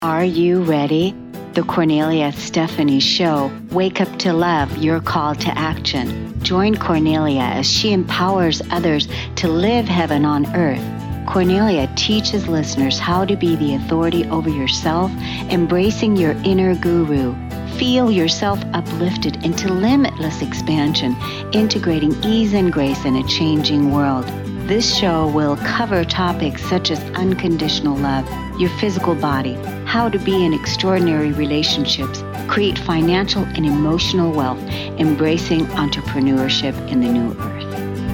Are you ready? The Cornelia Stephanie Show. Wake up to love, your call to action. Join Cornelia as she empowers others to live heaven on earth. Cornelia teaches listeners how to be the authority over yourself, embracing your inner guru. Feel yourself uplifted into limitless expansion, integrating ease and grace in a changing world. This show will cover topics such as unconditional love, your physical body, how to be in extraordinary relationships, create financial and emotional wealth, embracing entrepreneurship in the new earth.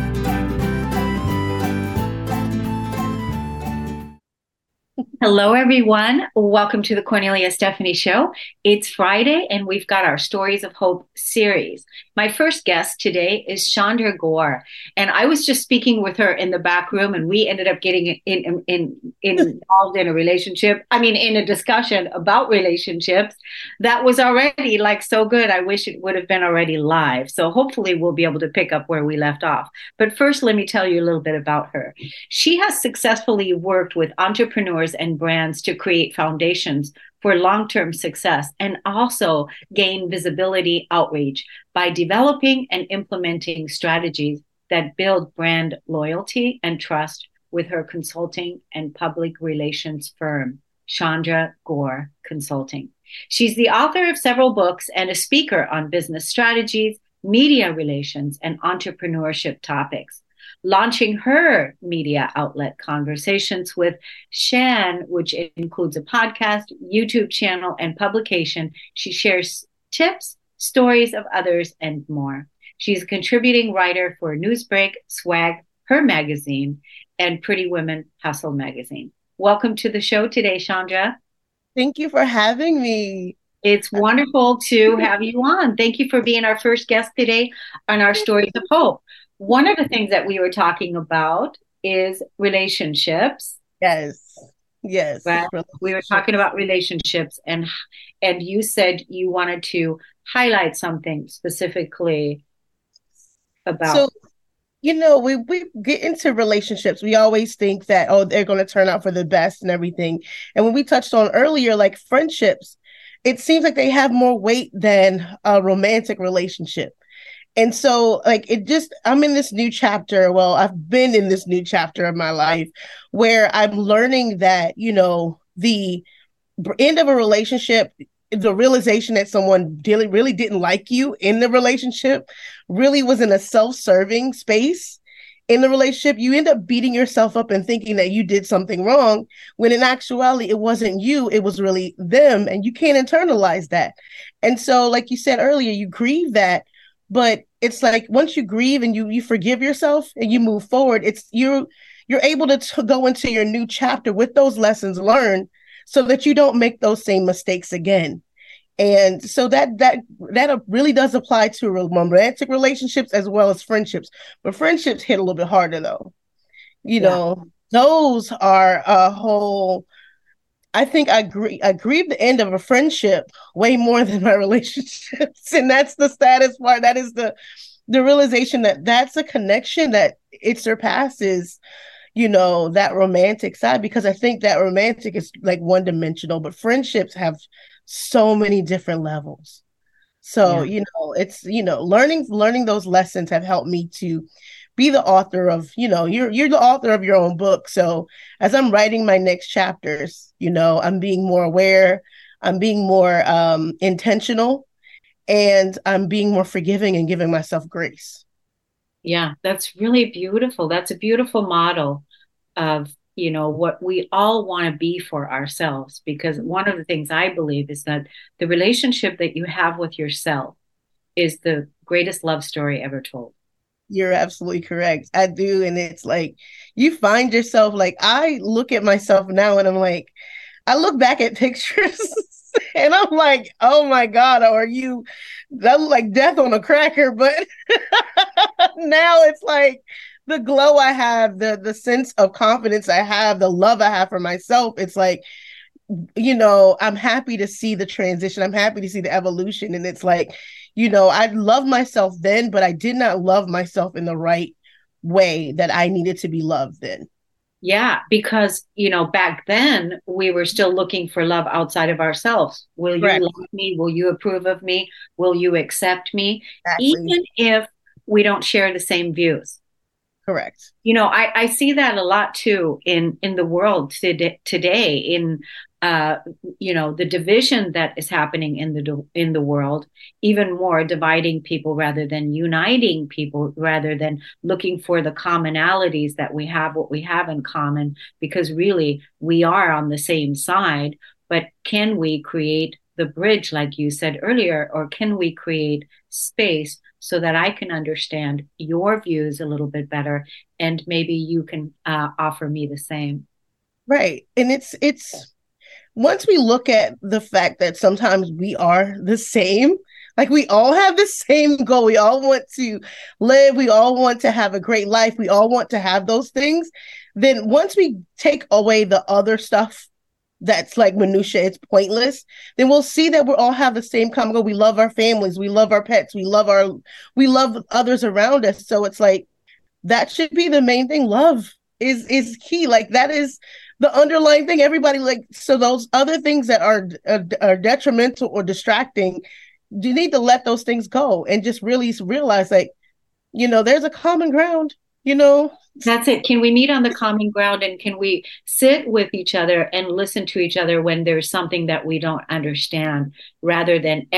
Hello, everyone. Welcome to the Cornelia Stephanie Show. It's Friday, and we've got our Stories of Hope series. My first guest today is Chandra Gaur, and I was just speaking with her in the back room, and we ended up getting involved in in a discussion about relationships that was already so good. I wish it would have been already live. So hopefully we'll be able to pick up where we left off. But first, let me tell you a little bit about her. She has successfully worked with entrepreneurs and brands to create foundations for long-term success and also gain visibility outreach by developing and implementing strategies that build brand loyalty and trust with her consulting and public relations firm, Chandra Gaur Consulting. She's the author of several books and a speaker on business strategies, media relations, and entrepreneurship topics. Launching her media outlet Conversations with Shan, which includes a podcast, YouTube channel, and publication. She shares tips, stories of others, and more. She's a contributing writer for Newsbreak, Swag, Her Magazine, and Pretty Women Hustle Magazine. Welcome to the show today, Chandra. Thank you for having me. It's wonderful to have you on. Thank you for being our first guest today on our Stories of Hope. One of the things that we were talking about is relationships. Yes. Right? We were talking about relationships, and you said you wanted to highlight something specifically about. So, we get into relationships. We always think that, they're going to turn out for the best and everything. And when we touched on earlier, like friendships, it seems like they have more weight than a romantic relationship. And so I'm in this new chapter. Well, I've been in this new chapter of my life where I'm learning that, the end of a relationship, the realization that someone really didn't like you in the relationship really was in a self-serving space in the relationship. You end up beating yourself up and thinking that you did something wrong, when in actuality, it wasn't you, it was really them. And you can't internalize that. And so, like you said earlier, you grieve that. But it's like once you grieve and you forgive yourself and you move forward, you're able to go into your new chapter with those lessons learned so that you don't make those same mistakes again. And so that really does apply to romantic relationships as well as friendships. But friendships hit a little bit harder, though. Those are a whole. I think I grieve the end of a friendship way more than my relationships. And that's the saddest part. That is the realization that that's a connection that it surpasses, that romantic side, because I think that romantic is like one dimensional, but friendships have so many different levels. So, it's, learning those lessons have helped me to be the author of, you're the author of your own book. So as I'm writing my next chapters, I'm being more aware, I'm being more intentional, and I'm being more forgiving and giving myself grace. Yeah, that's really beautiful. That's a beautiful model of, what we all want to be for ourselves. Because one of the things I believe is that the relationship that you have with yourself is the greatest love story ever told. You're absolutely correct. I do. And it's like, you find yourself, I look at myself now and I'm like, I look back at pictures and I'm like, oh my God, that look like death on a cracker. But now it's like the glow I have, the sense of confidence I have, the love I have for myself. It's like, I'm happy to see the transition. I'm happy to see the evolution. And it's like, I loved myself then, but I did not love myself in the right way that I needed to be loved then. Yeah, because, back then we were still looking for love outside of ourselves. Will you Correct. love me? Will you approve of me? Will you accept me? Exactly. Even if we don't share the same views. Correct. I see that a lot too in the world today in uh, the division that is happening in the world, even more dividing people rather than uniting people, rather than looking for the commonalities that we have, what we have in common, because really we are on the same side. But can we create the bridge, like you said earlier, or can we create space so that I can understand your views a little bit better, and maybe you can offer me the same. Right. And it's once we look at the fact that sometimes we are the same, like we all have the same goal. We all want to live. We all want to have a great life. We all want to have those things. Then once we take away the other stuff that's like minutia, it's pointless, then we'll see that we all have the same common goal. We love our families. We love our pets. We love others around us. So it's like, that should be the main thing. Love is key. Like that is the underlying thing. Everybody like, so those other things that are detrimental or distracting, you need to let those things go and just really realize like, there's a common ground, you know. That's it. Can we meet on the common ground, and can we sit with each other and listen to each other when there's something that we don't understand, rather than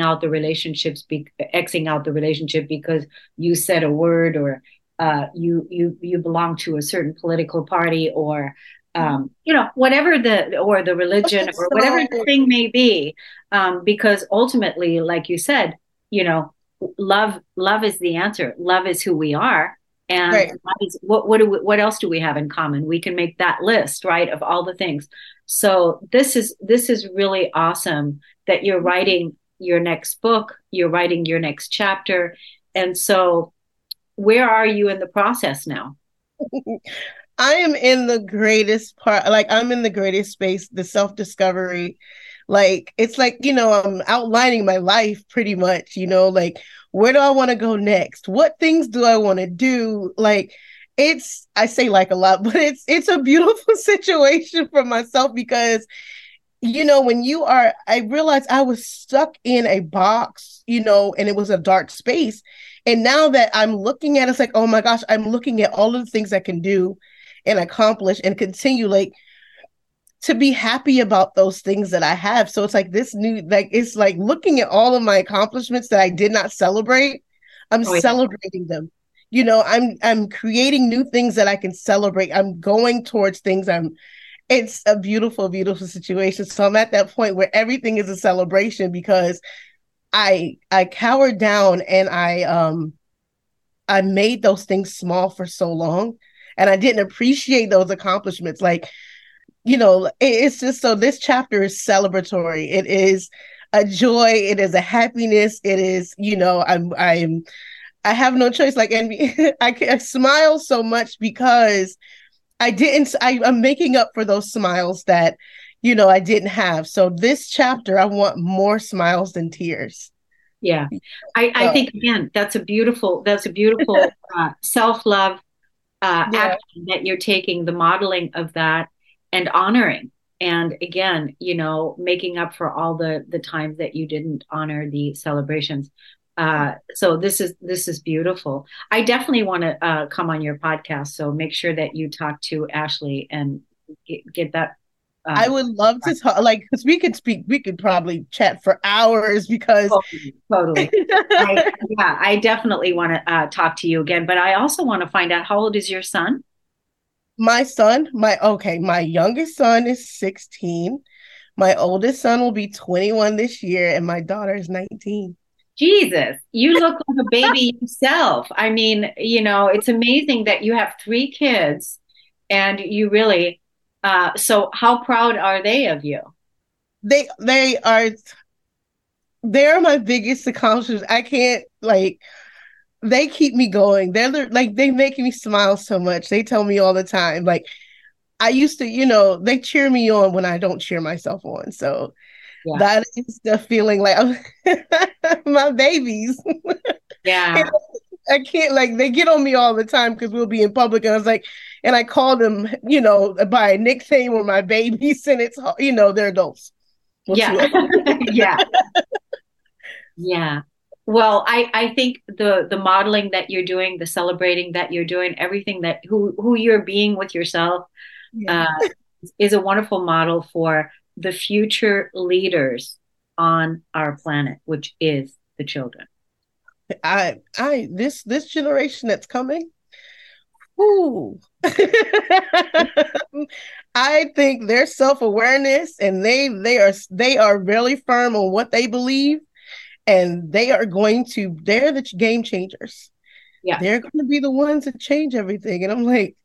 Xing out the relationship because you said a word, or you belong to a certain political party, or whatever the religion, or whatever the So thing may be, because ultimately, like you said, you know, love is the answer. Love is who we are, and right. that is what else do we have in common? We can make that list, right, of all the things. So this is really awesome that you're writing your next book, you're writing your next chapter. And so where are you in the process now? I am in the greatest part, like I'm in the greatest space, the self-discovery. Like it's like, I'm outlining my life pretty much, like where do I want to go next? What things do I want to do? Like I say like a lot, but it's a beautiful situation for myself because when I realized I was stuck in a box, and it was a dark space. And now that I'm looking at it, it's like, oh my gosh, I'm looking at all of the things I can do and accomplish and continue like to be happy about those things that I have. So it's like this new, like, it's like looking at all of my accomplishments that I did not celebrate. I'm Oh yeah. celebrating them. I'm creating new things that I can celebrate. I'm going towards things. It's a beautiful, beautiful situation. So I'm at that point where everything is a celebration because I cowered down and I made those things small for so long and I didn't appreciate those accomplishments. Like, it's just, so this chapter is celebratory. It is a joy. It is a happiness. It is, I have no choice. Like, and I smile so much because I'm making up for those smiles that, I didn't have. So this chapter, I want more smiles than tears. Yeah. I So think again, that's a beautiful self-love yeah, action that you're taking, the modeling of that, and honoring. And again, making up for all the times that you didn't honor the celebrations. So this is beautiful. I definitely want to come on your podcast. So make sure that you talk to Ashley and get that. I Uh, would love to talk, like, because we could probably chat for hours because totally, totally. I definitely want to talk to you again. But I also want to find out, how old is your son? my youngest son is 16. My oldest son will be 21 this year, and my daughter is 19. Jesus, you look like a baby yourself. I mean, it's amazing that you have three kids, and you really, so how proud are they of you? They're my biggest accomplishments. I can't like they keep me going. Like they make me smile so much. They tell me all the time. Like I used to, they cheer me on when I don't cheer myself on. So Yeah. that is the feeling like my babies. Yeah. I can't, like, they get on me all the time because we'll be in public, and I was like, and I call them, by a nickname or my babies, and it's, they're adults. Well, Yeah. Yeah. Yeah. Well, I think the modeling that you're doing, the celebrating that you're doing, everything that who you're being with yourself, Yeah. is a wonderful model for the future leaders on our planet, which is the children. This generation that's coming, ooh. I think their self-awareness, and they are really firm on what they believe, and they're the game changers. Yeah. They're going to be the ones that change everything. And I'm like,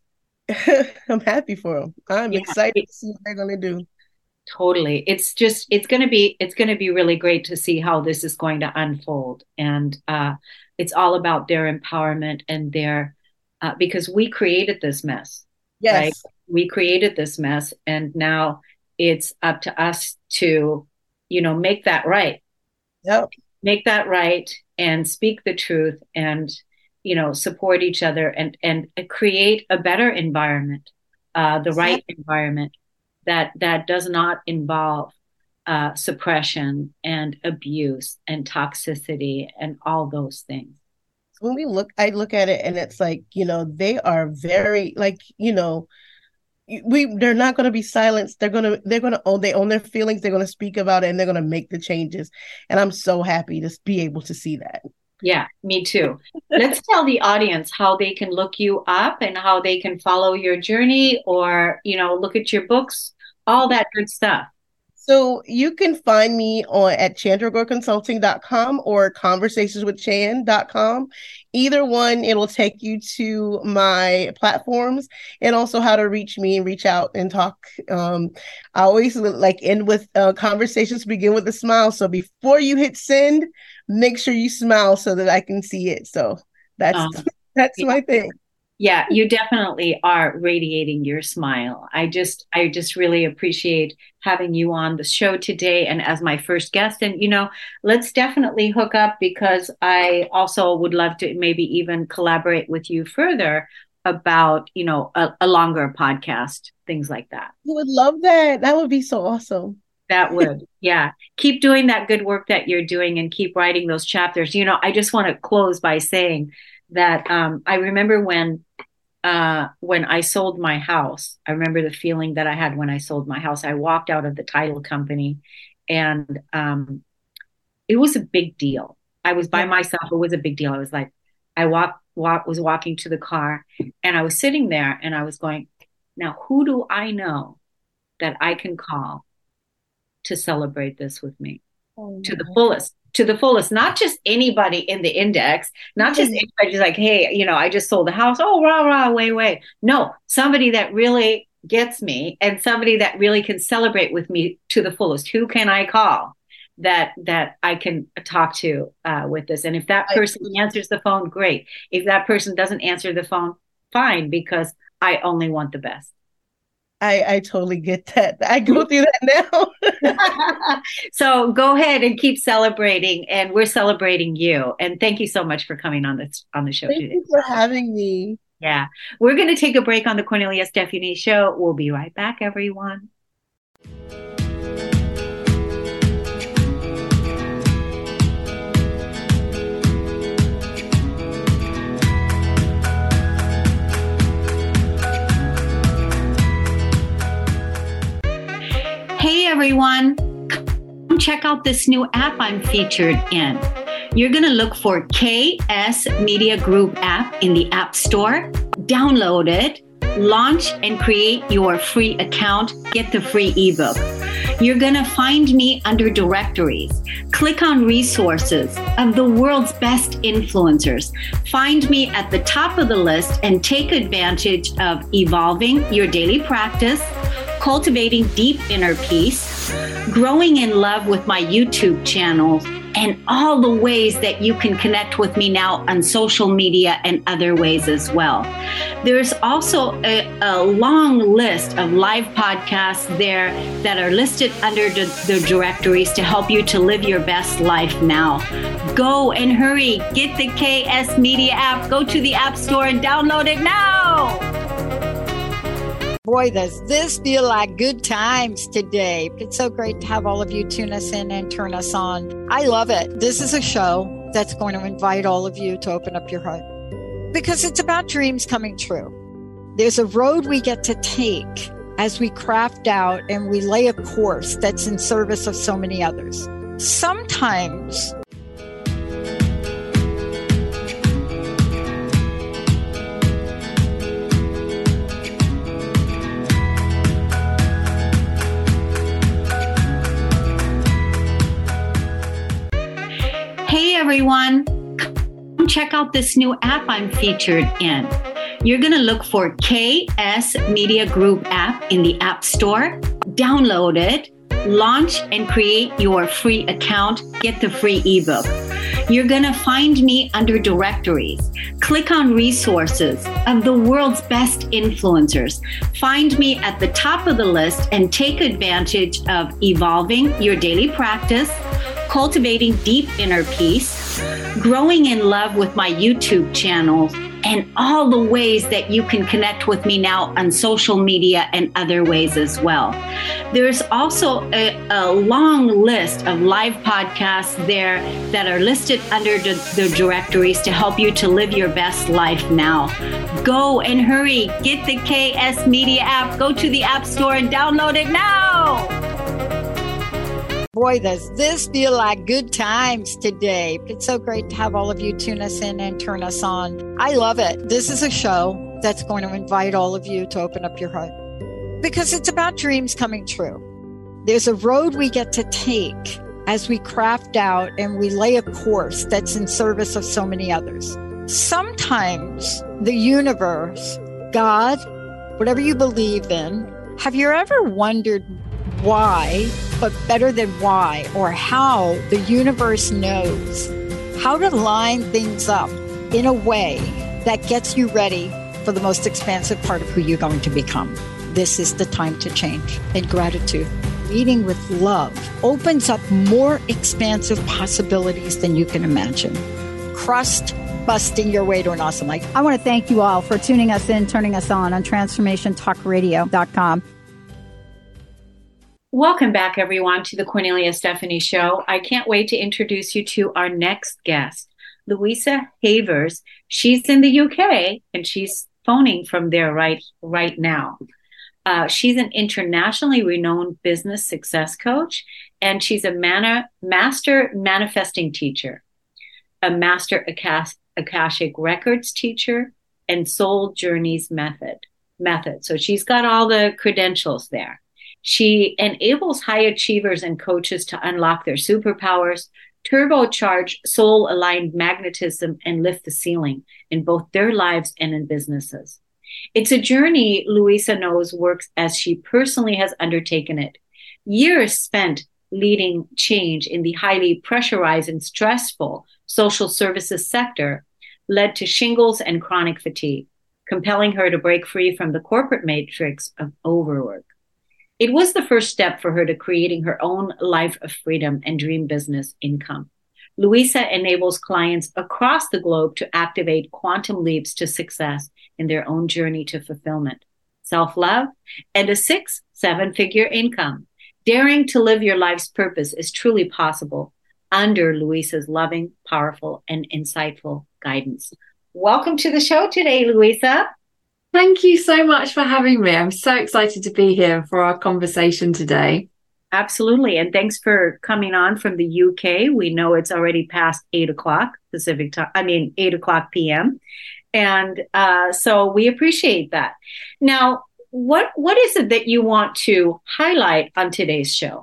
I'm happy for them. I'm excited to see what they're going to do. Totally. It's going to be really great to see how this is going to unfold. And it's all about their empowerment and because we created this mess. Yes. Right? We created this mess, and now it's up to us to, make that right. Yep. Make that right and speak the truth, and, support each other, and create a better environment, the right environment that does not involve suppression and abuse and toxicity and all those things. When I look at it, and it's like, they are very, like, they're not going to be silenced. They're going to own their feelings. They're going to speak about it, and they're going to make the changes. And I'm so happy to be able to see that. Yeah, me too. Let's tell the audience how they can look you up and how they can follow your journey, or, look at your books, all that good stuff. So you can find me at chandragoreconsulting.com or conversationswithchan.com. Either one, it'll take you to my platforms, and also how to reach me and reach out and talk. I always end with conversations begin with a smile. So before you hit send, make sure you smile so that I can see it. So that's my thing. Yeah, you definitely are radiating your smile. I just really appreciate having you on the show today and as my first guest. And, let's definitely hook up, because I also would love to maybe even collaborate with you further about, a longer podcast, things like that. I would love that. That would be so awesome. That would, yeah. Keep doing that good work that you're doing, and keep writing those chapters. I just want to close by saying that I remember when I sold my house. I remember the feeling that I had when I sold my house. I walked out of the title company, and it was a big deal. I was by myself. It was a big deal. I was like, was walking to the car, and I was sitting there, and I was going, now who do I know that I can call to celebrate this with me to the fullest, not just anybody in the index, not just anybody just like, hey, I just sold the house. Oh, rah, way. No, somebody that really gets me, and somebody that really can celebrate with me to the fullest. Who can I call that I can talk to with this? And if that person answers the phone, great. If that person doesn't answer the phone, fine, because I only want the best. I totally get that. I go through that now. So go ahead and keep celebrating, and we're celebrating you. And thank you so much for coming on the show today. Thank you for having me. Yeah. We're going to take a break on the Cornelia Estefany Show. We'll be right back, everyone. Hey everyone, come check out this new app I'm featured in. You're going to look for KS Media Group app in the App Store, download it, launch and create your free account, get the free ebook. You're going to find me under directories. Click on resources of the world's best influencers. Find me at the top of the list and take advantage of evolving your daily practice, cultivating deep inner peace, growing in love with my YouTube channel, and all the ways that you can connect with me now on social media and other ways as well. There's also a long list of live podcasts there that are listed under the directories to help you to live your best life now. Go and hurry. Get the KS Media app. Go to the App Store and download it now. Boy, does this feel like good times today. It's so great to have all of you tune us in and turn us on. I love it. This is a show that's going to invite all of you to open up your heart because it's about dreams coming true. There's a road we get to take as we craft out and we lay a course that's in service of so many others. Sometimes Hey everyone, come check out this new app I'm featured in. You're going to look for KS Media Group app in the App Store, download it, launch and create your free account, get the free ebook. You're going to find me under directories. Click on resources of the world's best influencers. Find me at the top of the list and take advantage of evolving your daily practice, cultivating deep inner peace, growing in love with my YouTube channel, and all the ways that you can connect with me now on social media and other ways as well. There's also a long list of live podcasts there that are listed under the directories to help you to live your best life now. Go and hurry. Get the KS Media app. Go to the App Store and download it now. Boy, does this feel like good times today. It's so great to have all of you tune us in and turn us on. I love it. This is a show that's going to invite all of you to open up your heart because it's about dreams coming true. There's a road we get to take as we craft out and we lay a course that's in service of so many others. Sometimes the universe, God, whatever you believe in, have you ever wondered why, but better than why, or how the universe knows how to line things up in a way that gets you ready for the most expansive part of who you're going to become? This is the time to change. And gratitude, leading with love, opens up more expansive possibilities than you can imagine. Crust busting your way to an awesome life. I want to thank you all for tuning us in, turning us on transformationtalkradio.com. Welcome back, everyone, to the Cornelia Stephanie Show. I can't wait to introduce you to our next guest, Louisa Havers. She's in the UK, and she's phoning from there right now. She's an internationally renowned business success coach, and she's a master manifesting teacher, a master Akashic Records teacher, and Soul Journeys method. So she's got all the credentials there. She enables high achievers and coaches to unlock their superpowers, turbocharge soul-aligned magnetism, and lift the ceiling in both their lives and in businesses. It's a journey Louisa knows works as she personally has undertaken it. Years spent leading change in the highly pressurized and stressful social services sector led to shingles and chronic fatigue, compelling her to break free from the corporate matrix of overwork. It was the first step for her to creating her own life of freedom and dream business income. Louisa enables clients across the globe to activate quantum leaps to success in their own journey to fulfillment, self-love, and a 6-7-figure income. Daring to live your life's purpose is truly possible under Louisa's loving, powerful, and insightful guidance. Welcome to the show today, Louisa. Thank you so much for having me. I'm so excited to be here for our conversation today. Absolutely. And thanks for coming on from the UK. We know it's already past 8 o'clock Pacific time. 8 o'clock PM. And so we appreciate that. Now, what is it that you want to highlight on today's show?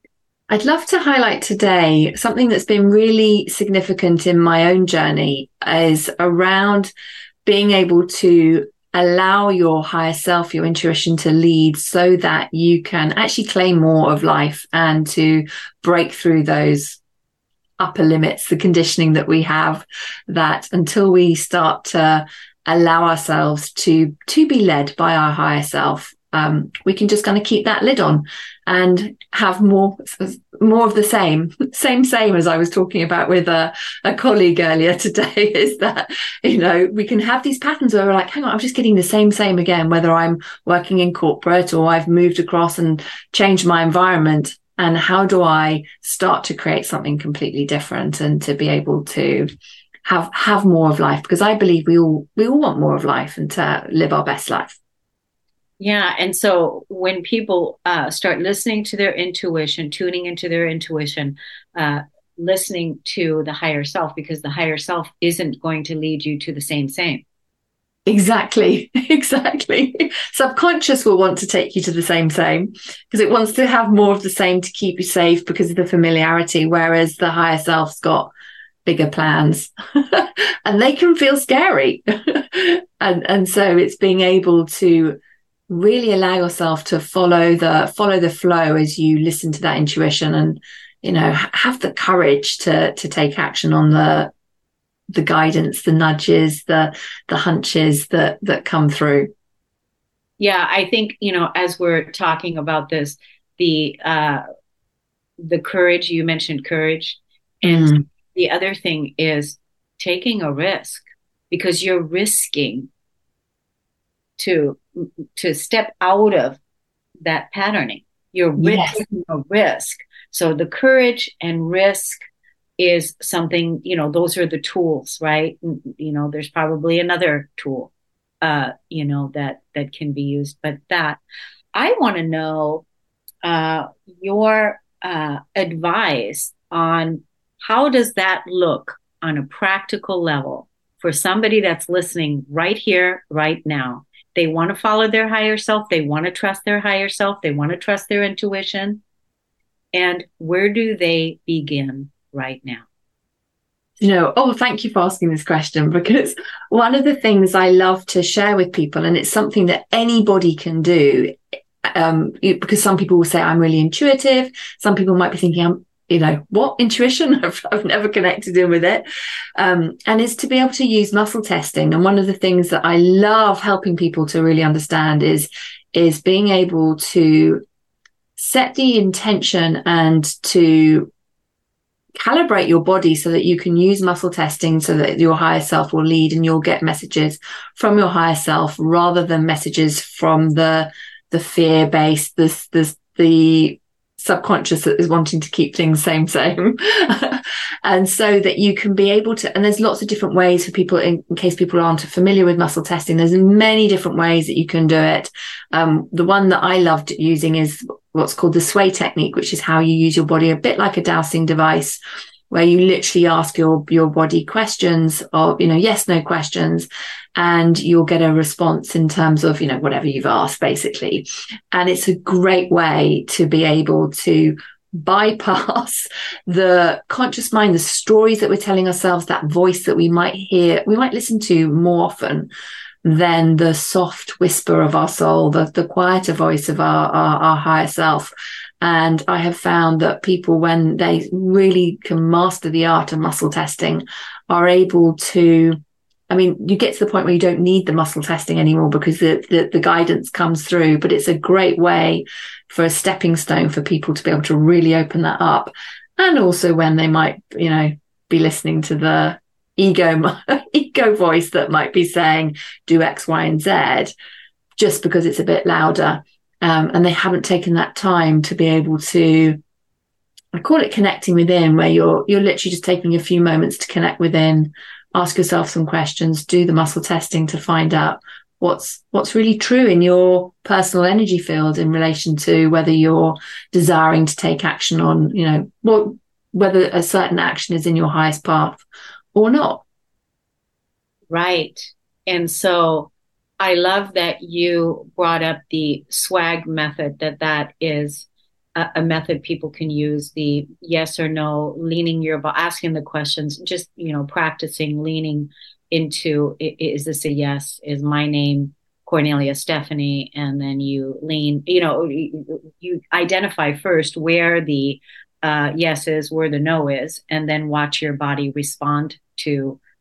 I'd love to highlight today something that's been really significant in my own journey is around being able to allow your higher self, your intuition to lead so that you can actually claim more of life and to break through those upper limits, the conditioning that we have, that until we start to allow ourselves to be led by our higher self, we can just kind of keep that lid on and have more of the same as I was talking about with a colleague earlier today, is that, we can have these patterns where we're like, hang on, I'm just getting the same again, whether I'm working in corporate or I've moved across and changed my environment. And how do I start to create something completely different and to be able to have more of life? Because I believe we all want more of life and to live our best life. Yeah. And so when people start listening to their intuition, tuning into their intuition, listening to the higher self, because the higher self isn't going to lead you to the same. Exactly. Subconscious will want to take you to the same because it wants to have more of the same to keep you safe because of the familiarity, whereas the higher self's got bigger plans and they can feel scary. and so it's being able to really allow yourself to follow the flow as you listen to that intuition and, have the courage to take action on the guidance, the nudges, the hunches that come through. Yeah, I think, as we're talking about this, the courage, you mentioned courage. And the other thing is taking a risk, because you're risking to step out of that patterning. You're taking a risk. So the courage and risk is something, those are the tools, right? There's probably another tool, that can be used. But that, I want to know your advice on how does that look on a practical level for somebody that's listening right here, right now. They want to follow their higher self. They want to trust their higher self. They want to trust their intuition. And where do they begin right now? Thank you for asking this question, because one of the things I love to share with people, and it's something that anybody can do, because some people will say, I'm really intuitive. Some people might be thinking, what intuition? I've never connected in with it. And it's to be able to use muscle testing. And one of the things that I love helping people to really understand is being able to set the intention and to calibrate your body so that you can use muscle testing so that your higher self will lead and you'll get messages from your higher self rather than messages from the fear-based, the subconscious that is wanting to keep things same. And so that you can be able to, and there's lots of different ways for people, in case people aren't familiar with muscle testing, there's many different ways that you can do it. The one that I loved using is what's called the sway technique, which is how you use your body a bit like a dowsing device, where you literally ask your body questions of, yes, no questions, and you'll get a response in terms of, whatever you've asked, basically. And it's a great way to be able to bypass the conscious mind, the stories that we're telling ourselves, that voice that we might listen to more often than the soft whisper of our soul, the quieter voice of our higher self. And I have found that people, when they really can master the art of muscle testing, are able to, you get to the point where you don't need the muscle testing anymore because the guidance comes through, but it's a great way for a stepping stone for people to be able to really open that up. And also when they might, be listening to the ego voice that might be saying, do X, Y, and Z, just because it's a bit louder. And they haven't taken that time to be able to, I call it connecting within, where you're literally just taking a few moments to connect within, ask yourself some questions, do the muscle testing to find out what's really true in your personal energy field in relation to whether you're desiring to take action on, whether a certain action is in your highest path or not. Right. And so I love that you brought up the swag method, that is a method people can use, the yes or no, leaning asking the questions, just, practicing leaning into, is this a yes? Is my name Cornelia Stephanie? And then you lean, you identify first where the yes is, where the no is, and then watch your body respond to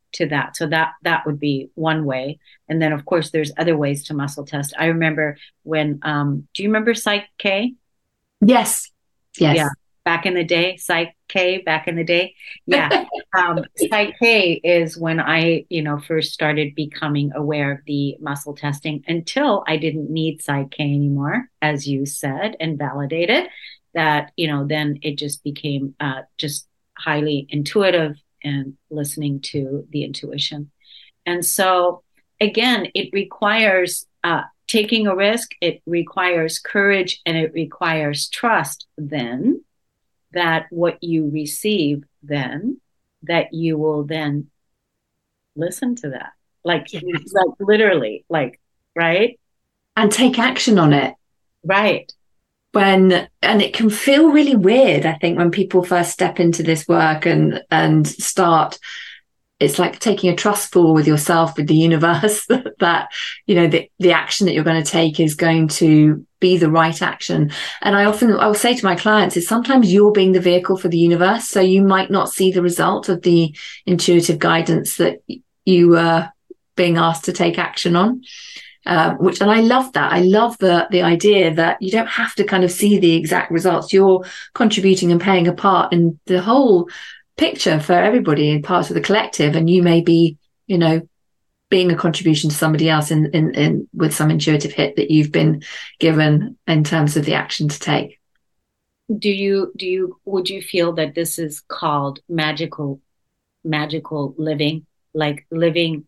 to that. So that would be one way. And then of course there's other ways to muscle test. I remember when do you remember Psych K? Yes. Yeah. Back in the day, Psych K, back in the day. Yeah. Psych K is when I, first started becoming aware of the muscle testing, until I didn't need Psych K anymore, as you said, and validated that, then it just became just highly intuitive and listening to the intuition. And so again, it requires taking a risk, it requires courage, and it requires trust then that what you receive then, that you will then listen to that. Like literally, right? And take action on it. Right. And it can feel really weird, I think, when people first step into this work and start, it's like taking a trust fall with yourself, with the universe, that, the action that you're going to take is going to be the right action. And I'll say to my clients is sometimes you're being the vehicle for the universe. So you might not see the result of the intuitive guidance that you were being asked to take action on. And I love that. I love the idea that you don't have to kind of see the exact results. You're contributing and playing a part in the whole picture for everybody and part of the collective. And you may be, being a contribution to somebody else in with some intuitive hit that you've been given in terms of the action to take. Would you feel that this is called magical living, like living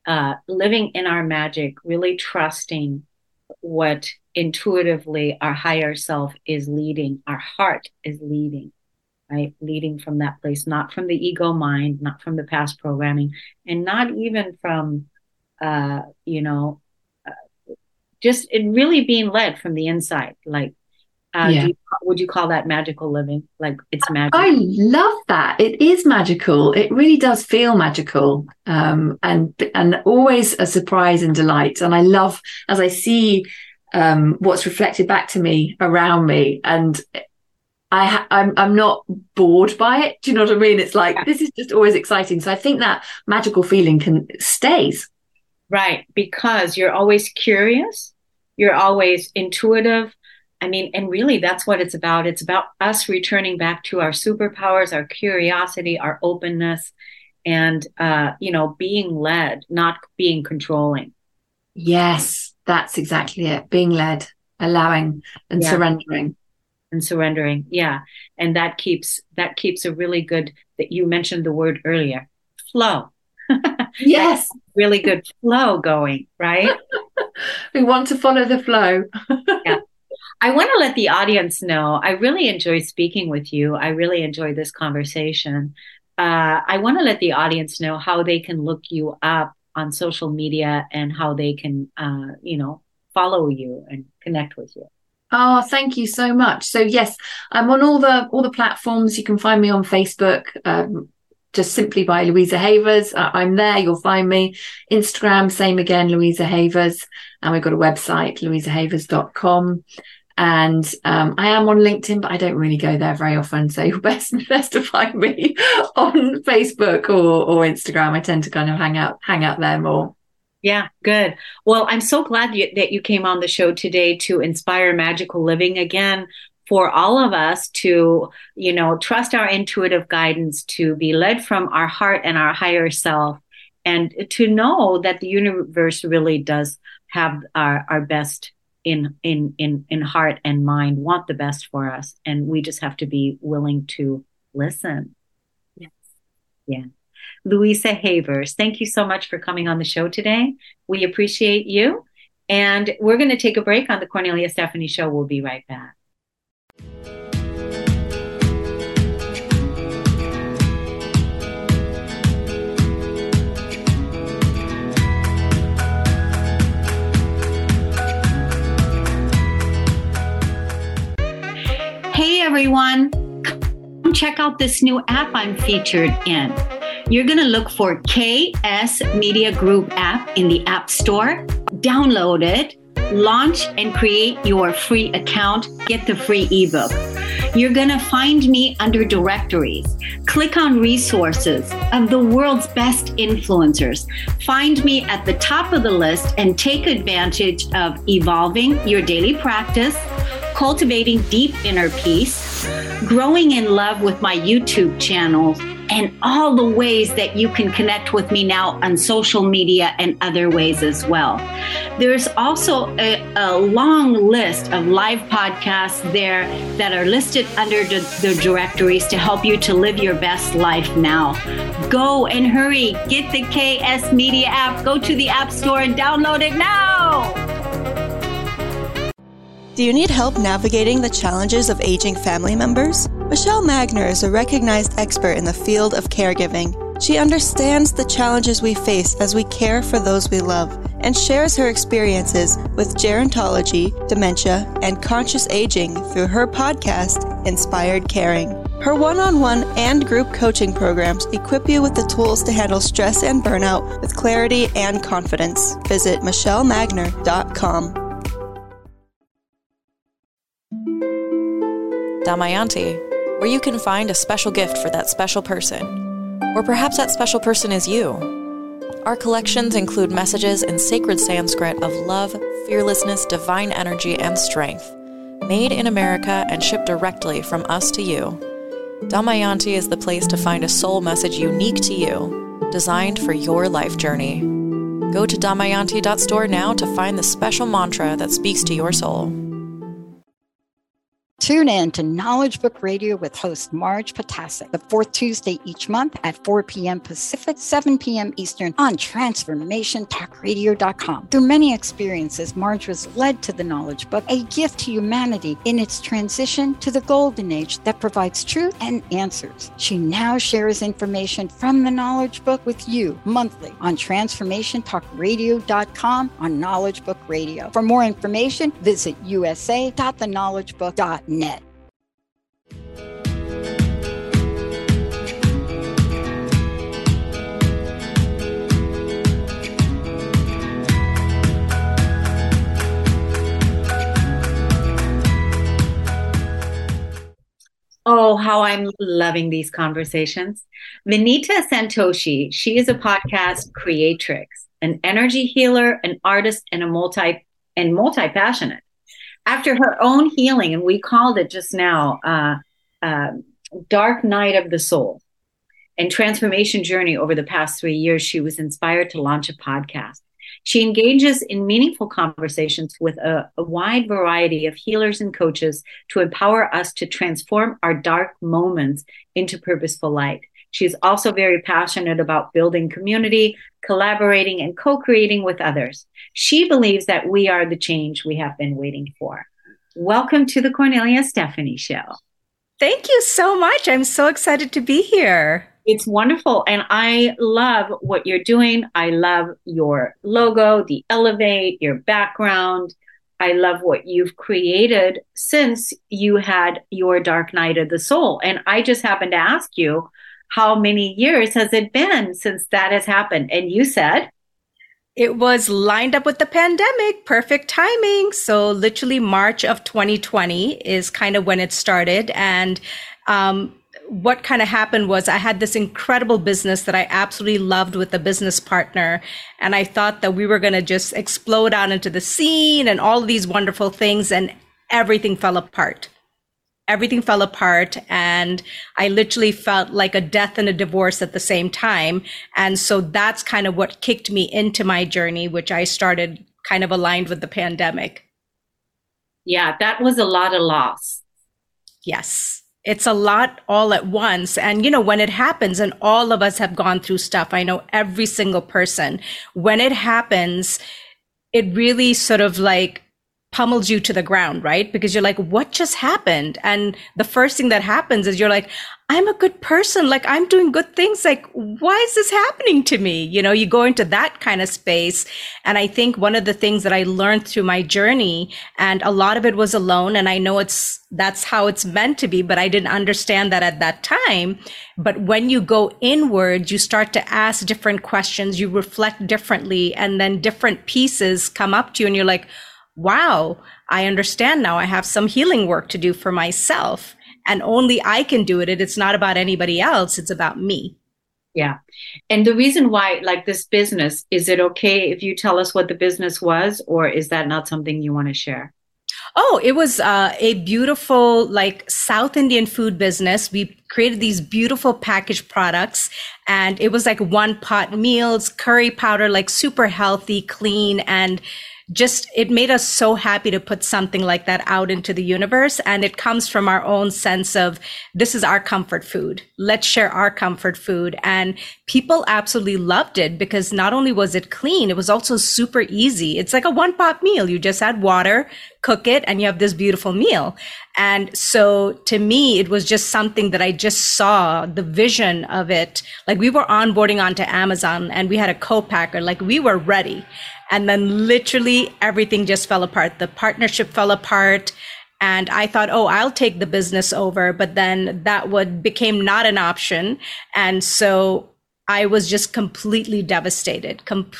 in our magic, really trusting what intuitively our higher self is leading, our heart is leading, right? Leading from that place, not from the ego mind, not from the past programming, and not even from, just it really being led from the inside. Like, would you call that magical living? Like it's magic. I love that. It is magical. It really does feel magical, and always a surprise and delight. And I love as I see what's reflected back to me around me, and I'm not bored by it. Do you know what I mean? It's like this is just always exciting. So I think that magical feeling stays. Right, because you're always curious, you're always intuitive. I mean, and really that's what it's about. It's about us returning back to our superpowers, our curiosity, our openness, and, being led, not being controlling. Yes, that's exactly it. Being led, allowing and surrendering. And surrendering. Yeah. And that keeps a really good, that you mentioned the word earlier, flow. Yes. Really good flow going, right? We want to follow the flow. Yeah. I want to let the audience know, I really enjoy speaking with you. I really enjoy this conversation. I want to let the audience know how they can look you up on social media and how they can, follow you and connect with you. Oh, thank you so much. So yes, I'm on all the platforms. You can find me on Facebook, just simply by Louisa Havers. I'm there. You'll find me. Instagram, same again, Louisa Havers. And we've got a website, louisahavers.com. And I am on LinkedIn, but I don't really go there very often. So you're best to find me on Facebook or Instagram. I tend to kind of hang out there more. Yeah, good. Well, I'm so glad that you came on the show today to inspire magical living again, for all of us to, trust our intuitive guidance, to be led from our heart and our higher self, and to know that the universe really does have our best in heart and mind, want the best for us. And we just have to be willing to listen. Yes. Yeah. Louisa Havers, thank you so much for coming on the show today. We appreciate you. And we're going to take a break on the Cornelia Stephanie Show. We'll be right back. Hey, everyone. Come check out this new app I'm featured in. You're going to look for KS Media Group app in the App Store. Download it, launch and create your free account, get the free ebook. You're going to find me under directories. Click on resources of the world's best influencers. Find me at the top of the list and take advantage of evolving your daily practice, cultivating deep inner peace, growing in love with my YouTube channel, and all the ways that you can connect with me now on social media and other ways as well. There's also a long list of live podcasts there that are listed under the directories to help you to live your best life now. Go and hurry, get the KS Media app, go to the App Store and download it now. Do you need help navigating the challenges of aging family members? Michelle Magner is a recognized expert in the field of caregiving. She understands the challenges we face as we care for those we love and shares her experiences with gerontology, dementia, and conscious aging through her podcast, Inspired Caring. Her one-on-one and group coaching programs equip you with the tools to handle stress and burnout with clarity and confidence. Visit michellemagner.com. Damayanti, where you can find a special gift for that special person. Or perhaps that special person is you. Our collections include messages in sacred Sanskrit of love, fearlessness, divine energy, and strength, made in America and shipped directly from us to you. Damayanti is the place to find a soul message unique to you, designed for your life journey. Go to damayanti.store now to find the special mantra that speaks to your soul. Tune in to Knowledge Book Radio with host Marge Potasic, the fourth Tuesday each month at 4 p.m. Pacific, 7 p.m. Eastern on TransformationTalkRadio.com. Through many experiences, Marge was led to the Knowledge Book, a gift to humanity in its transition to the Golden Age that provides truth and answers. She now shares information from the Knowledge Book with you monthly on TransformationTalkRadio.com on Knowledge Book Radio. For more information, visit usa.theknowledgebook.net. Oh, how I'm loving these conversations. Vinita Santoshi, she is a podcast creatrix, an energy healer, an artist, and multi-passionate. After her own healing, and we called it just now, Dark Night of the Soul and transformation journey over the past 3 years, she was inspired to launch a podcast. She engages in meaningful conversations with a wide variety of healers and coaches to empower us to transform our dark moments into purposeful light. She's also very passionate about building community, collaborating, and co-creating with others. She believes that we are the change we have been waiting for. Welcome to the Cornelia Stephanie Show. Thank you so much. I'm so excited to be here. It's wonderful. And I love what you're doing. I love your logo, the Elevate, your background. I love what you've created since you had your Dark Night of the Soul. And I just happened to ask you, how many years has it been since that has happened? And you said? It was lined up with the pandemic, perfect timing. So literally March of 2020 is kind of when it started. And what kind of happened was I had this incredible business that I absolutely loved with a business partner. And I thought that we were going to just explode out into the scene and all of these wonderful things, and everything fell apart. Everything fell apart, and I literally felt like a death and a divorce at the same time. And so that's kind of what kicked me into my journey, which I started kind of aligned with the pandemic. Yeah, that was a lot of loss. Yes, it's a lot all at once. And, you know, when it happens, and all of us have gone through stuff, I know every single person, when it happens, it really sort of like pummels you to the ground, right? Because you're like, what just happened? And the first thing that happens is you're like, I'm a good person. Like, I'm doing good things. Like, why is this happening to me? You know, you go into that kind of space. And I think one of the things that I learned through my journey, and a lot of it was alone, and I know that's how it's meant to be, but I didn't understand that at that time. But when you go inward, you start to ask different questions, you reflect differently, and then different pieces come up to you, and you're like, wow, I understand now. I have some healing work to do for myself. and only I can do it. It's not about anybody else. It's about me. Yeah. And the reason why, like this business, is it okay if you tell us what the business was, or is that not something you want to share? Oh, it was a beautiful, like South Indian food business. We created these beautiful packaged products, and it was like one pot meals, curry powder, like super healthy, clean, and just it made us so happy to put something like that out into the universe. And it comes from our own sense of this is our comfort food. Let's share our comfort food. And people absolutely loved it because not only was it clean, it was also super easy. It's like a one pot meal. You just add water, cook it, and you have this beautiful meal. And so to me, it was just something that I just saw the vision of it. Like we were onboarding onto Amazon and we had a co-packer, like we were ready. And then literally everything just fell apart. The partnership fell apart. And I thought, oh, I'll take the business over. But then that became not an option. And so I was just completely devastated.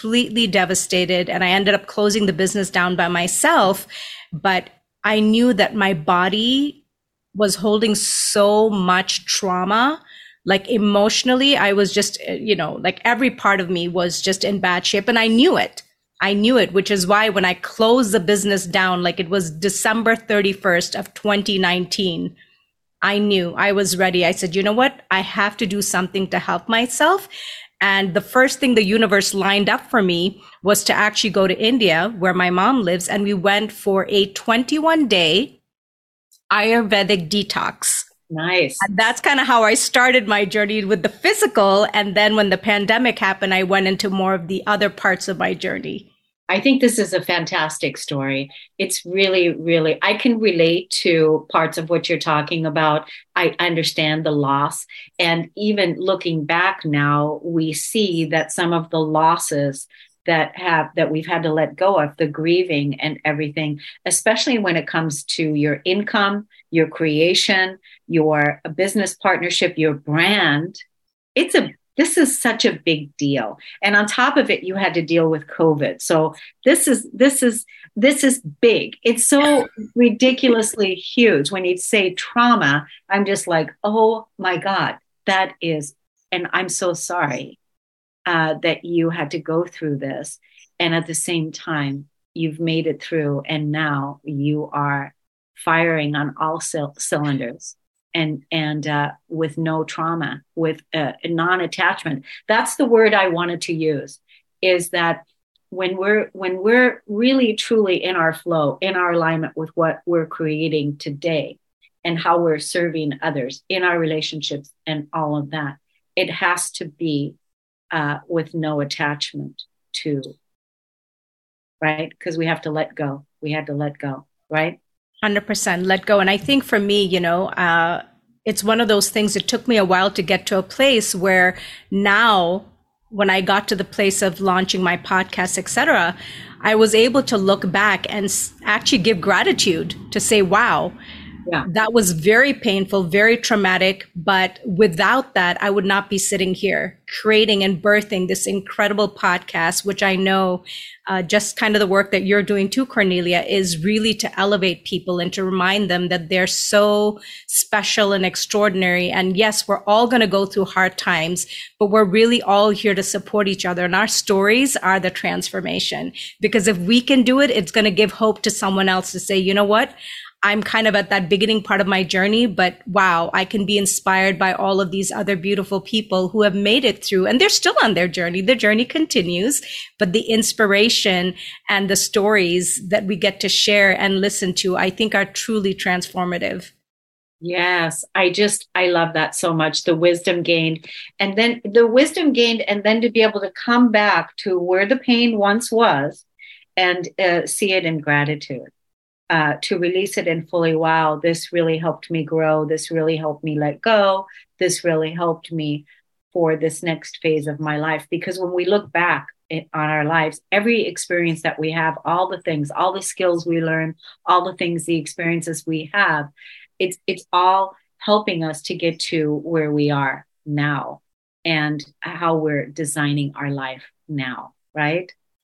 And I ended up closing the business down by myself. But I knew that my body was holding so much trauma. Like emotionally, I was just, like every part of me was just in bad shape. And I knew it, which is why when I closed the business down, like it was December 31st of 2019, I knew I was ready. I said, you know what? I have to do something to help myself. And the first thing the universe lined up for me was to actually go to India, where my mom lives. And we went for a 21-day Ayurvedic detox. Nice. And that's kind of how I started my journey with the physical. And then when the pandemic happened, I went into more of the other parts of my journey. I think this is a fantastic story. It's really, really, I can relate to parts of what you're talking about. I understand the loss. And even looking back now, we see that some of the losses that we've had to let go of, the grieving and everything, especially when it comes to your income, your creation, your business partnership, your brand. This is such a big deal. And on top of it, you had to deal with COVID. So this is big. It's so ridiculously huge. When you say trauma, I'm just like, oh my God, that is, and I'm so sorry that you had to go through this. And at the same time, you've made it through, and now you are firing on all cylinders. And with no trauma, with non-attachment. That's the word I wanted to use, is that when we're really truly in our flow, in our alignment with what we're creating today and how we're serving others in our relationships and all of that, it has to be with no attachment to, right? Because we have to let go. We had to let go, right? 100% let go. And I think for me, it's one of those things. It took me a while to get to a place where now, when I got to the place of launching my podcast, etc., I was able to look back and actually give gratitude to say, wow, that was very painful, very traumatic. But without that, I would not be sitting here creating and birthing this incredible podcast, which I know just kind of the work that you're doing too, Cornelia, is really to elevate people and to remind them that they're so special and extraordinary. And yes, we're all going to go through hard times, but we're really all here to support each other. And our stories are the transformation, because if we can do it, it's going to give hope to someone else to say, you know what? I'm kind of at that beginning part of my journey, but wow, I can be inspired by all of these other beautiful people who have made it through, and they're still on their journey. The journey continues, but the inspiration and the stories that we get to share and listen to, I think are truly transformative. Yes, I love that so much. The wisdom gained, and then to be able to come back to where the pain once was and see it in gratitude. To release it in fully, wow, this really helped me grow. This really helped me let go. This really helped me for this next phase of my life. Because when we look back on our lives, every experience that we have, all the things, all the skills we learn, all the things, the experiences we have, it's all helping us to get to where we are now and how we're designing our life now, right?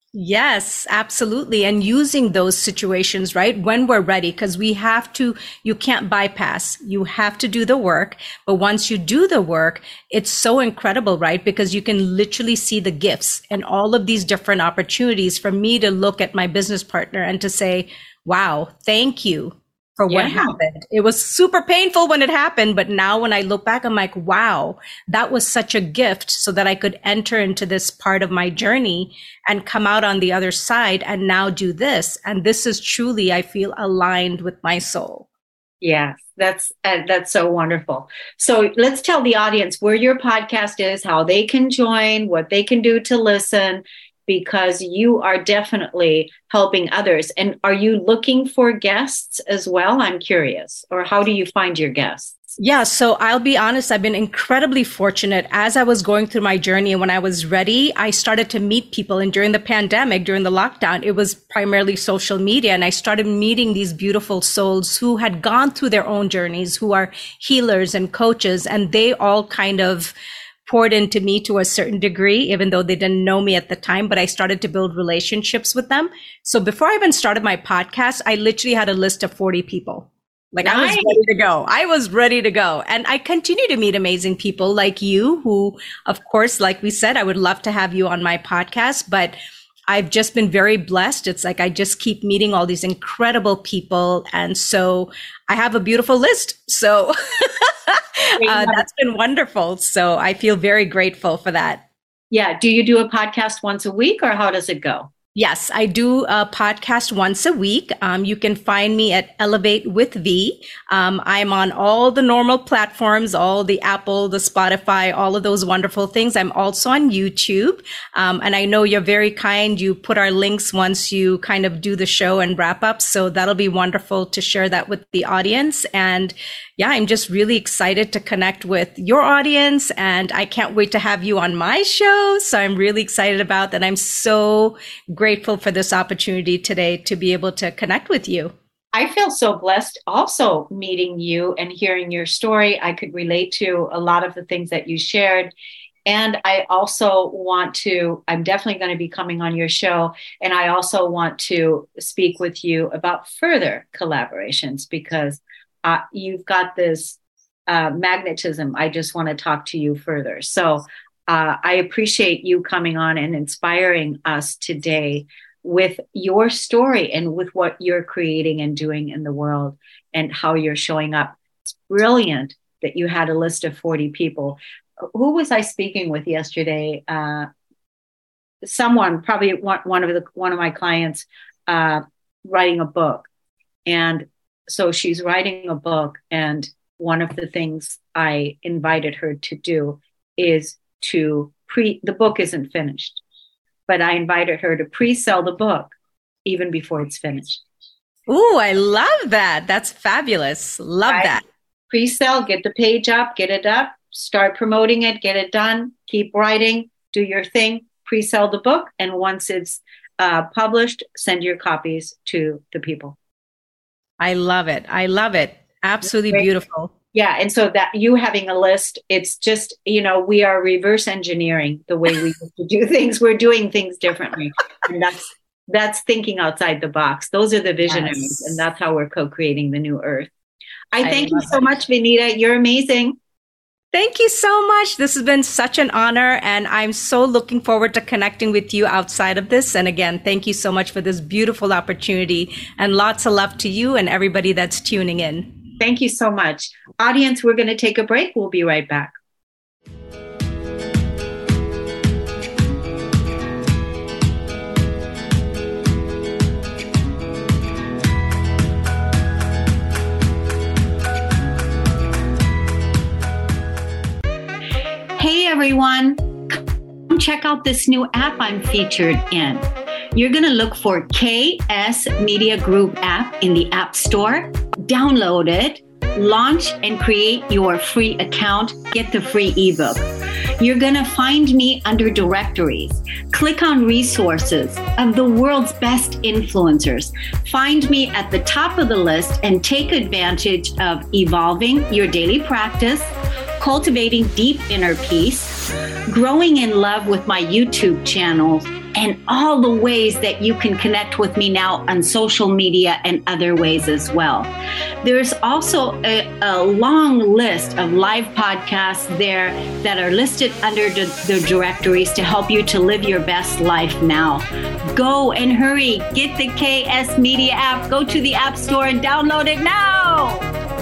Yes, absolutely. And using those situations, right, when we're ready, because you can't bypass, you have to do the work. But once you do the work, it's so incredible, right? Because you can literally see the gifts and all of these different opportunities for me to look at my business partner and to say, wow, thank you for what happened. It was super painful when it happened, but now when I look back, I'm like, wow, that was such a gift so that I could enter into this part of my journey and come out on the other side and now do this. And this is truly, I feel, aligned with my soul. Yes, that's so wonderful. So let's tell the audience where your podcast is, how they can join, what they can do to listen, because you are definitely helping others. And are you looking for guests as well? I'm curious. Or how do you find your guests? Yeah, so I'll be honest, I've been incredibly fortunate. As I was going through my journey and when I was ready, I started to meet people. And during the pandemic, during the lockdown, it was primarily social media. And I started meeting these beautiful souls who had gone through their own journeys, who are healers and coaches. And they all kind of poured into me to a certain degree, even though they didn't know me at the time, but I started to build relationships with them. So before I even started my podcast, I literally had a list of 40 people. Like nice. I was ready to go. I was ready to go. And I continue to meet amazing people like you who, of course, like we said, I would love to have you on my podcast, but I've just been very blessed. It's like I just keep meeting all these incredible people. And so I have a beautiful list. So that's been wonderful. So I feel very grateful for that. Yeah. Do you do a podcast once a week or how does it go? Yes, I do a podcast once a week. You can find me at Elevate with V. I'm on all the normal platforms, all the Apple, the Spotify, all of those wonderful things. I'm also on YouTube. And I know you're very kind. You put our links once you kind of do the show and wrap up. So that'll be wonderful to share that with the audience. And yeah, I'm just really excited to connect with your audience and I can't wait to have you on my show. So I'm really excited about that. I'm so grateful for this opportunity today to be able to connect with you. I feel so blessed also meeting you and hearing your story. I could relate to a lot of the things that you shared. And I also I'm definitely going to be coming on your show. And I also want to speak with you about further collaborations because you've got this magnetism. I just want to talk to you further. So I appreciate you coming on and inspiring us today with your story and with what you're creating and doing in the world and how you're showing up. It's brilliant that you had a list of 40 people. Who was I speaking with yesterday? Someone, probably one of my clients, writing a book. And so she's writing a book, and one of the things I invited her to do is the book isn't finished, but I invited her to pre-sell the book even before it's finished. Ooh, I love that. That's fabulous. Love that. Pre-sell, get the page up, get it up, start promoting it, get it done, keep writing, do your thing, pre-sell the book. And once it's published, send your copies to the people. I love it. I love it. Absolutely beautiful. Yeah. And so that you having a list, it's just, we are reverse engineering the way we used to do things. We're doing things differently. And that's thinking outside the box. Those are the visionaries. Yes. And that's how we're co-creating the new earth. I thank you so much, Vinita. You're amazing. Thank you so much. This has been such an honor, and I'm so looking forward to connecting with you outside of this. And again, thank you so much for this beautiful opportunity, and lots of love to you and everybody that's tuning in. Thank you so much. Audience, we're going to take a break. We'll be right back. Hey everyone, come check out this new app I'm featured in. You're going to look for KS Media Group app in the App Store, download it, launch and create your free account, get the free ebook. You're going to find me under directories. Click on resources of the world's best influencers. Find me at the top of the list and take advantage of evolving your daily practice, cultivating deep inner peace, growing in love with my YouTube channel, and all the ways that you can connect with me now on social media and other ways as well. There's also a long list of live podcasts there that are listed under the directories to help you to live your best life now. Go and hurry, get the KS Media app, go to the App Store and download it now.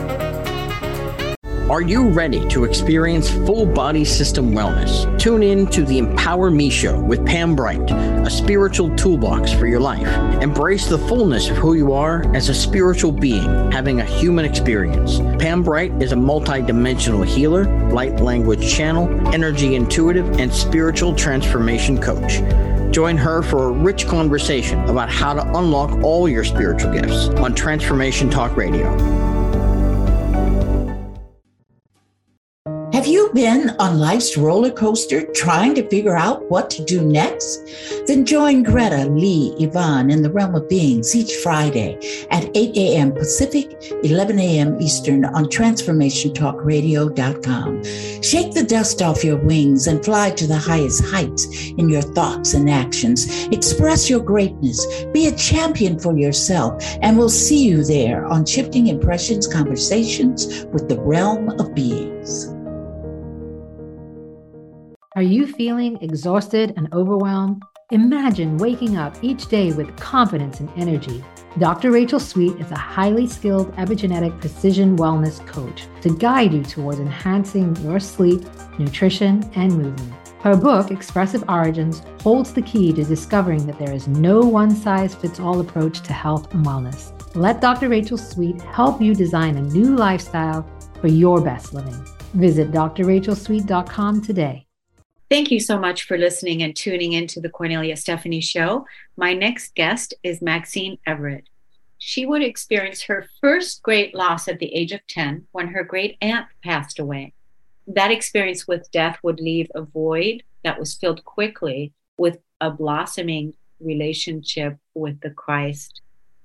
Are you ready to experience full body system wellness? Tune in to the Empower Me Show with Pam Bright, a spiritual toolbox for your life. Embrace the fullness of who you are as a spiritual being having a human experience. Pam Bright is a multi-dimensional healer, light language channel, energy intuitive, and spiritual transformation coach. Join her for a rich conversation about how to unlock all your spiritual gifts on Transformation Talk Radio. Have you been on life's roller coaster trying to figure out what to do next? Then join Greta, Lee, Yvonne in the Realm of Beings each Friday at 8 a.m. Pacific, 11 a.m. Eastern on TransformationTalkRadio.com. Shake the dust off your wings and fly to the highest heights in your thoughts and actions. Express your greatness. Be a champion for yourself, and we'll see you there on Shifting Impressions Conversations with the Realm of Beings. Are you feeling exhausted and overwhelmed? Imagine waking up each day with confidence and energy. Dr. Rachel Sweet is a highly skilled epigenetic precision wellness coach to guide you towards enhancing your sleep, nutrition, and movement. Her book, Expressive Origins, holds the key to discovering that there is no one-size-fits-all approach to health and wellness. Let Dr. Rachel Sweet help you design a new lifestyle for your best living. Visit drrachelsweet.com today. Thank you so much for listening and tuning into the Cornelia Stephanie Show. My next guest is Maxine Everett. She would experience her first great loss at the age of 10 when her great aunt passed away. That experience with death would leave a void that was filled quickly with a blossoming relationship with the Christ.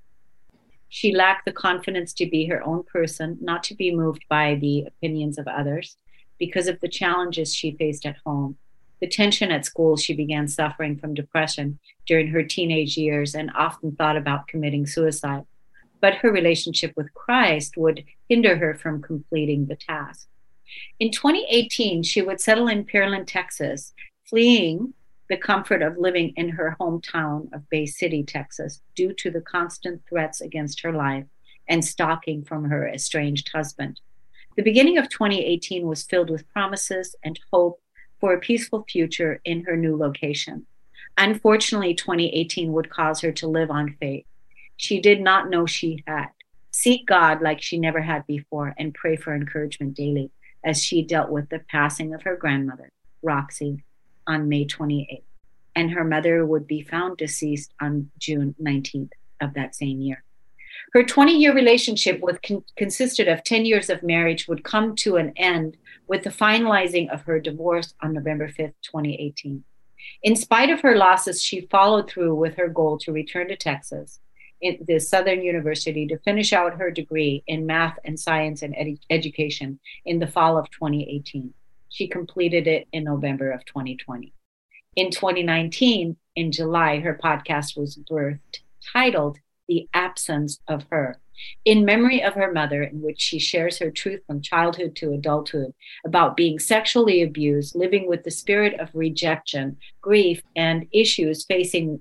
She lacked the confidence to be her own person, not to be moved by the opinions of others because of the challenges she faced at home. The tension at school, she began suffering from depression during her teenage years and often thought about committing suicide. But her relationship with Christ would hinder her from completing the task. In 2018, she would settle in Pearland, Texas, fleeing the comfort of living in her hometown of Bay City, Texas, due to the constant threats against her life and stalking from her estranged husband. The beginning of 2018 was filled with promises and hope for a peaceful future in her new location. Unfortunately, 2018 would cause her to live on faith. She did not know she had. Seek God like she never had before and pray for encouragement daily as she dealt with the passing of her grandmother, Roxy, on May 28th. And her mother would be found deceased on June 19th of that same year. Her 20-year relationship consisted of 10 years of marriage would come to an end with the finalizing of her divorce on November 5th, 2018. In spite of her losses, she followed through with her goal to return to Texas, in the Southern University, to finish out her degree in math and science and education in the fall of 2018. She completed it in November of 2020. In 2019, in July, her podcast was birthed, titled The Absence of Her, in memory of her mother, in which she shares her truth from childhood to adulthood about being sexually abused, living with the spirit of rejection, grief, and issues facing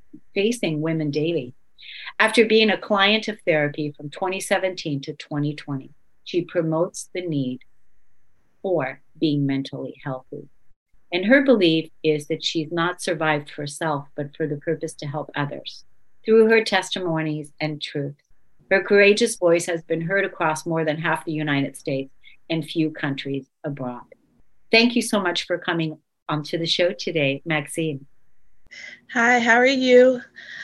women daily. After being a client of therapy from 2017 to 2020, she promotes the need for being mentally healthy. And her belief is that she's not survived for herself, but for the purpose to help others. Through her testimonies and truth, her courageous voice has been heard across more than half the United States and few countries abroad. Thank you so much for coming onto the show today, Maxine. Hi, how are you?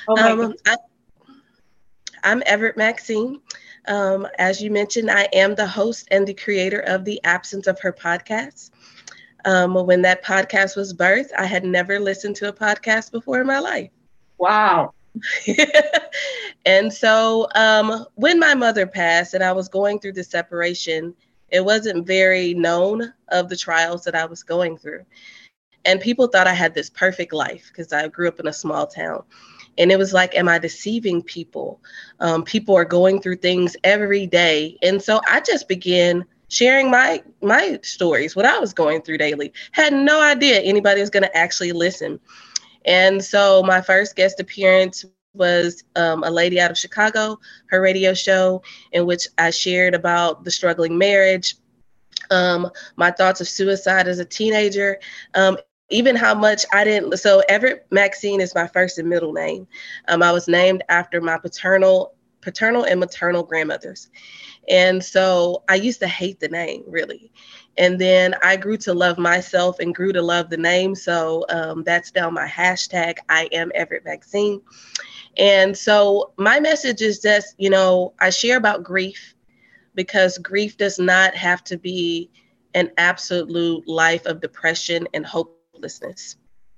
I'm Everett Maxine. As you mentioned, I am the host and the creator of The Absence of Her podcast. When that podcast was birthed, I had never listened to a podcast before in my life. Wow. And so when my mother passed and I was going through the separation, it wasn't very known of the trials that I was going through. And people thought I had this perfect life because I grew up in a small town. And it was like, am I deceiving people? People are going through things every day. And so I just began sharing my stories, what I was going through daily. Had no idea anybody was going to actually listen. And so my first guest appearance was a lady out of Chicago, her radio show, in which I shared about the struggling marriage, my thoughts of suicide as a teenager, even how much I didn't. So Everett Maxine is my first and middle name. I was named after my paternal and maternal grandmothers. And so I used to hate the name, really. And then I grew to love myself and grew to love the name. So that's now my hashtag, I am Everett Maxine. And so my message is just, I share about grief, because grief does not have to be an absolute life of depression and hopelessness.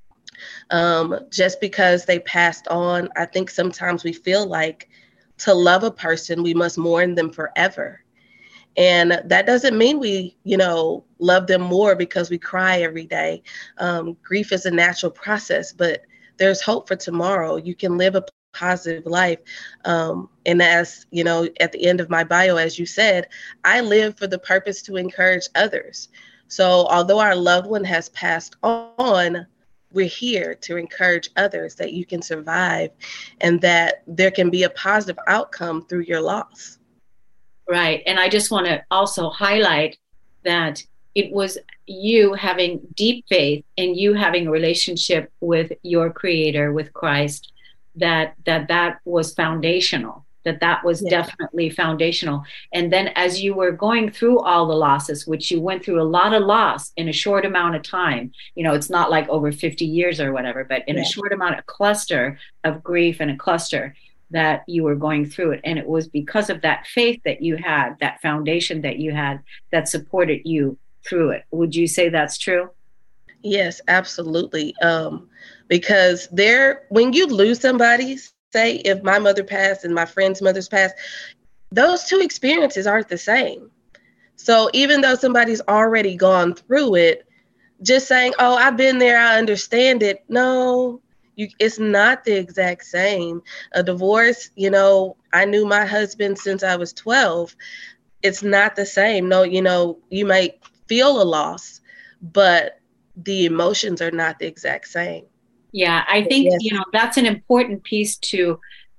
Just because they passed on, I think sometimes we feel like to love a person, we must mourn them forever. And that doesn't mean we, love them more because we cry every day. Grief is a natural process, but there's hope for tomorrow. You can live a positive life. And as, at the end of my bio, as you said, I live for the purpose to encourage others. So although our loved one has passed on, we're here to encourage others that you can survive and that there can be a positive outcome through your loss. Right. And I just want to also highlight that it was you having deep faith and you having a relationship with your creator, with Christ, that was foundational, that was definitely foundational. And then as you were going through all the losses, which you went through a lot of loss in a short amount of time, it's not like over 50 years or whatever, but in a short amount, a cluster of grief and a cluster that you were going through it. And it was because of that faith that you had, that foundation that you had, that supported you through it. Would you say that's true? Yes, absolutely. Because when you lose somebody, say if my mother passed and my friend's mother's passed, those two experiences aren't the same. So even though somebody's already gone through it, just saying, oh, I've been there, I understand it. No, it's not the exact same. A divorce, I knew my husband since I was 12. It's not the same. No, you might feel a loss, but the emotions are not the exact same. Yeah, I think, that's an important piece to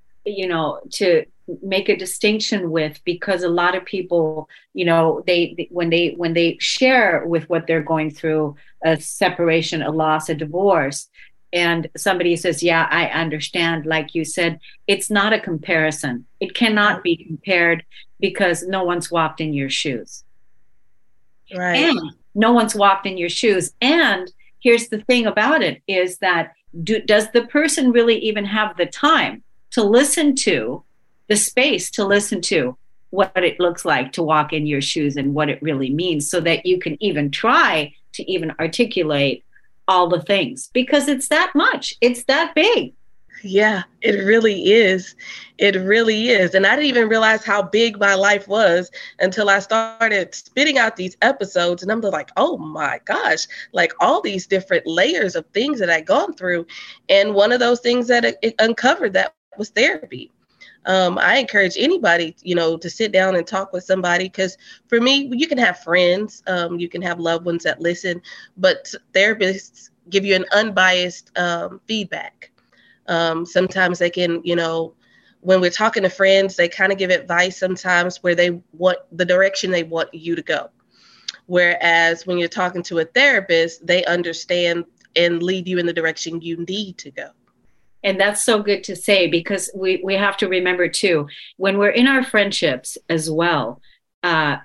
make a distinction with, because a lot of people, when they share with what they're going through, a separation, a loss, a divorce, and somebody says, yeah, I understand, like you said, it's not a comparison. It cannot be compared because no one's walked in your shoes. Right. And no one's walked in your shoes. And here's the thing about it is that does the person really even have the time to listen to the space, to listen to what it looks like to walk in your shoes and what it really means, so that you can even try to even articulate all the things, because it's that much, it's that big. Yeah, it really is. It really is. And I didn't even realize how big my life was until I started spitting out these episodes. And I'm like, oh my gosh, like all these different layers of things that I'd gone through. And one of those things that it uncovered that was therapy. I encourage anybody, to sit down and talk with somebody, because for me, you can have friends, you can have loved ones that listen, but therapists give you an unbiased feedback. Sometimes they can, when we're talking to friends, they kind of give advice sometimes where they want the direction they want you to go. Whereas when you're talking to a therapist, they understand and lead you in the direction you need to go. And that's so good to say, because we have to remember too, when we're in our friendships as well, are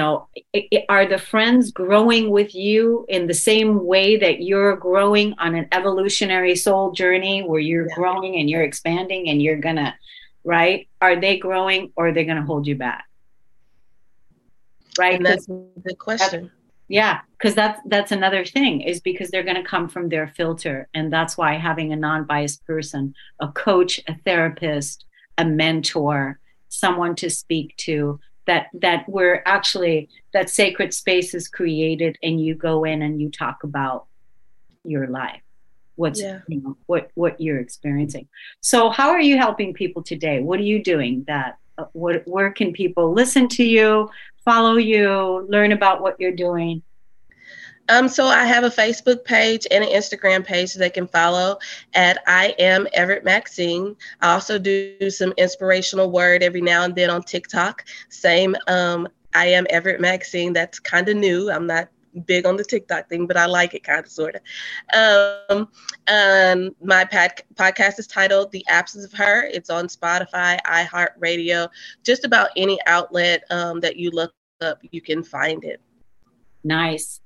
the friends growing with you in the same way that you're growing on an evolutionary soul journey, where you're growing and you're expanding and you're gonna, right? Are they growing, or are they gonna hold you back? Right? And that's a good question. Yeah, because that's another thing, is because they're going to come from their filter. And that's why having a non-biased person, a coach, a therapist, a mentor, someone to speak to, that we're actually, that sacred space is created and you go in and you talk about your life, what you're experiencing. So how are you helping people today? What are you doing that, where can people listen to you, follow you, learn about what you're doing? So I have a Facebook page and an Instagram page that they can follow at I Am Everett Maxine. I also do some inspirational word every now and then on TikTok. Same, I Am Everett Maxine. That's kind of new. I'm not big on the TikTok thing, but I like it kind of, sort of. My podcast is titled The Absence of Her. It's on Spotify, iHeartRadio, just about any outlet that you look up, you can find it. Nice.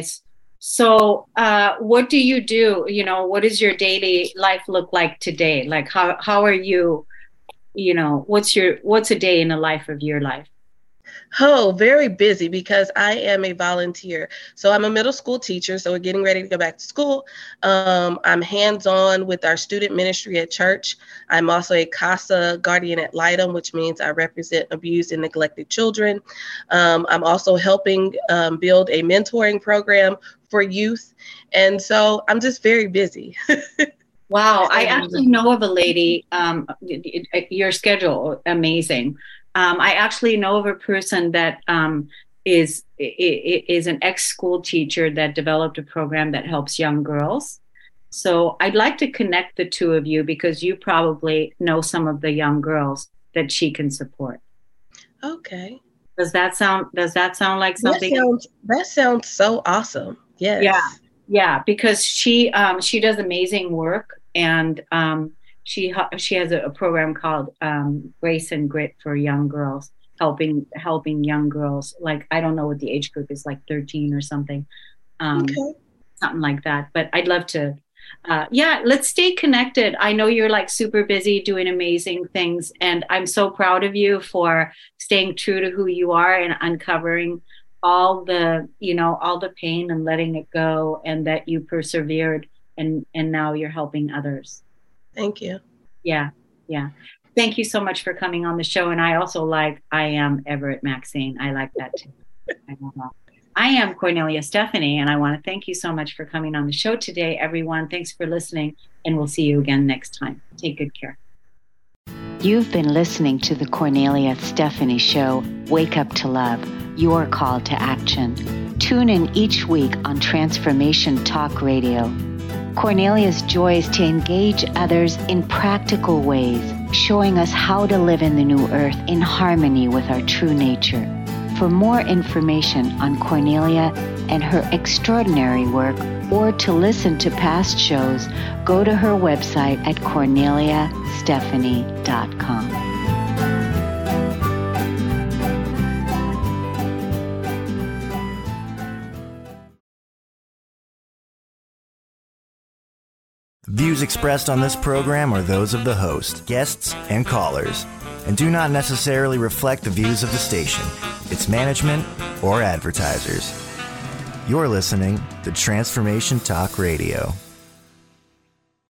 So what do you do? What does your daily life look like today? Like how are you, what's a day in the life of your life? Oh, very busy because I am a volunteer. So I'm a middle school teacher. So we're getting ready to go back to school. I'm hands-on with our student ministry at church. I'm also a CASA guardian ad litem, which means I represent abused and neglected children. I'm also helping build a mentoring program for youth. And so I'm just very busy. Wow. I actually know of a lady, your schedule, amazing. I actually know of a person that is an ex-school teacher that developed a program that helps young girls. So I'd like to connect the two of you because you probably know some of the young girls that she can support. Okay. Does that sound like something? That sounds so awesome. Yes. Yeah, because she does amazing work, and she has a program called Grace and Grit for young girls, helping young girls. Like, I don't know what the age group is, like 13 or something, something like that. But I'd love to. Let's stay connected. I know you're like super busy doing amazing things, and I'm so proud of you for staying true to who you are and uncovering all the pain and letting it go, and that you persevered, and now you're helping others. Thank you. Yeah. Thank you so much for coming on the show. And I also like I Am Everett Maxine. I like that too. I am Cornelia Stephanie, and I want to thank you so much for coming on the show today, everyone. Thanks for listening, and we'll see you again next time. Take good care. You've been listening to the Cornelia Stephanie Show, Wake Up to Love, your call to action. Tune in each week on Transformation Talk Radio. Cornelia's joy is to engage others in practical ways, showing us how to live in the new earth in harmony with our true nature. For more information on Cornelia and her extraordinary work, or to listen to past shows, go to her website at corneliastephanie.com. Views expressed on this program are those of the host, guests, and callers, and do not necessarily reflect the views of the station, its management, or advertisers. You're listening to Transformation Talk Radio.